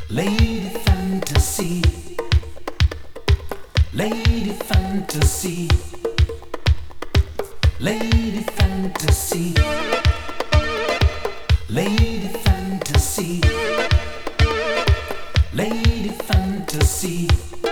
Lady fantasy, lady fantasy, lady fantasy, lady fantasy, lady fantasy.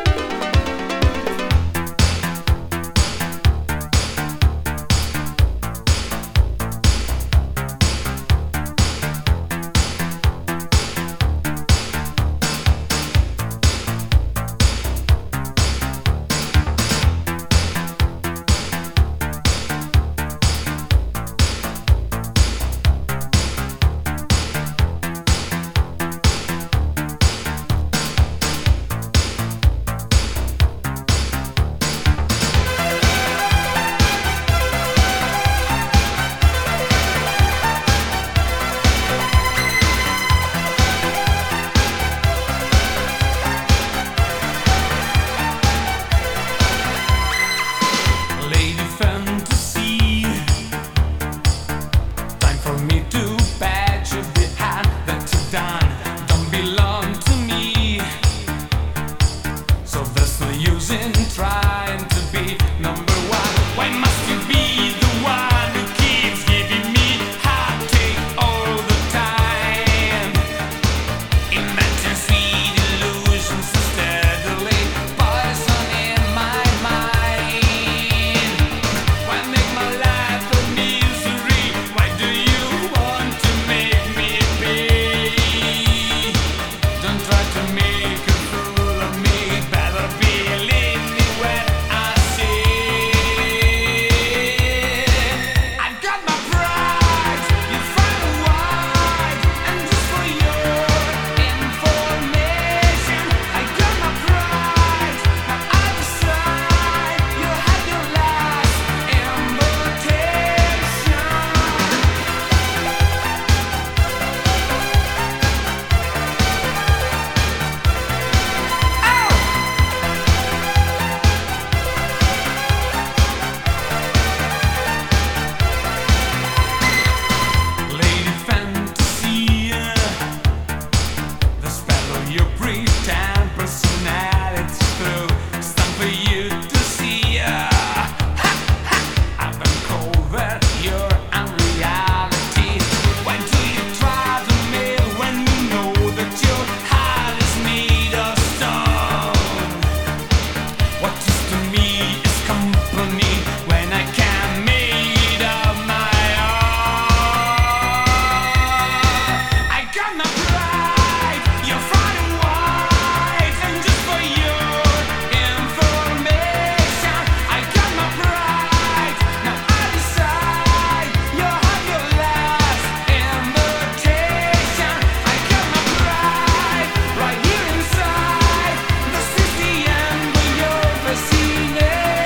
Trying to be number one. Why must you be the one who keeps giving me heartache all the time? Imagine sweet illusions so steadily poison in my mind. Why make my life a misery? Why do you want to make me pay? Don't try to make a fool of me. Better believe me when I say I've got my pride. You find a wife, and just for your information, I got my pride. Now I decide you have your last invitation. Lady fantasy, the spell of your pretend personality through. It's time for you to see. I've been cold that you're unreality. Why do you try to mail when you know that your heart is made of stone? What is to me is company when I can't make it of my own. I got my pride, you're fine and white, and just for your information, I got my pride. Now I decide you have your last invitation. I got my pride right here inside. This is the end of your fascination.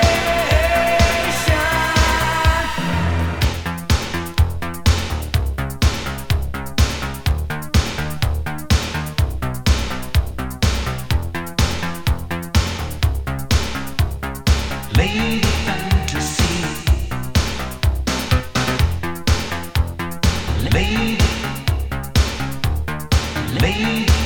Lady fantasy, lady, lady